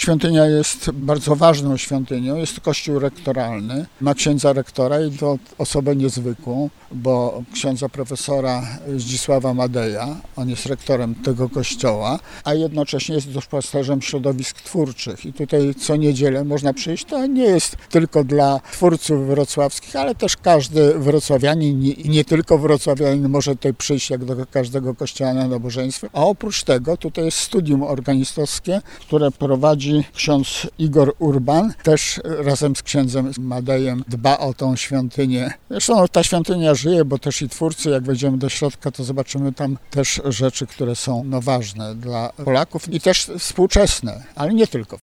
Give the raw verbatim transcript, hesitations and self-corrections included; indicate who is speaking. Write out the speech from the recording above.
Speaker 1: świątynia jest bardzo ważną świątynią. Jest to kościół rektoralny. Ma księdza rektora i to osobę niezwykłą, bo księdza profesora Zdzisława Madeja, on jest rektorem tego kościoła, a jednocześnie jest duszpasterzem środowisk twórczych. I tutaj co niedzielę można przyjść. To nie jest tylko dla twórców wrocławskich, ale też każdy wrocławianin i nie tylko wrocławianin może tutaj przyjść jak do każdego kościoła na nabożeństwo. A oprócz tego tutaj jest studium organistowskie, które prowadzi ksiądz Igor Urban, też razem z księdzem Madejem dba o tą świątynię. Zresztą ta świątynia żyje, bo też i twórcy, jak wejdziemy do środka, to zobaczymy tam też rzeczy, które są no, ważne dla Polaków i też współczesne, ale nie tylko.